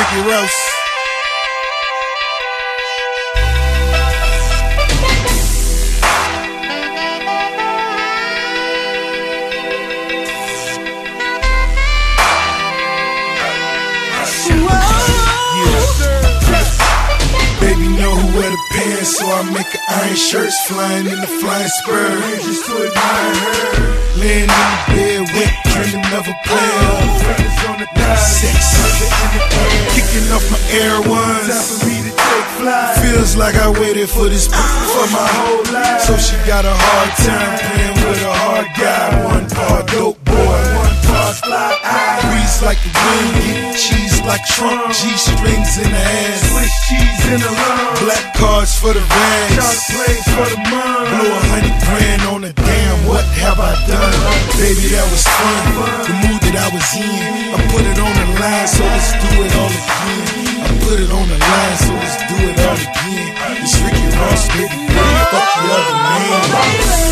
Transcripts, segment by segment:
Ricky Ross. Baby know who wear the pants, so I make her iron shirts, flying in the flying spur. Just to admire her. Laying in the bed, wet dreaming of a player. Sex, kicking off my Air Ones. Feels like I waited for this for my whole life. So she got a hard time playing with a hard guy. One part dope boy, one part fly eye. Breeze like the wind, get cheese like Trump. G-strings in the ass, Swiss cheese in the lung. Black cards for the rags, shark plays for the mud. Blow 100 grand on a damn, what have I done? Baby, that was fun, the mood that I was in. I put it on the line, so let's do it all again. I put it on the line, so let's do it all again. It's Ricky Ross, baby, fuck the other name.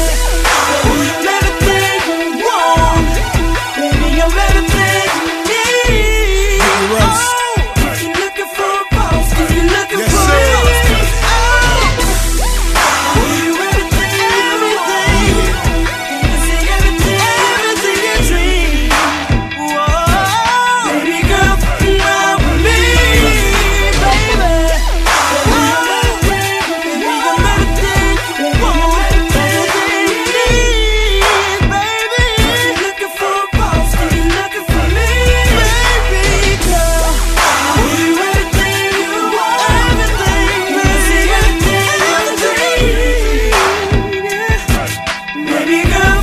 Baby girl.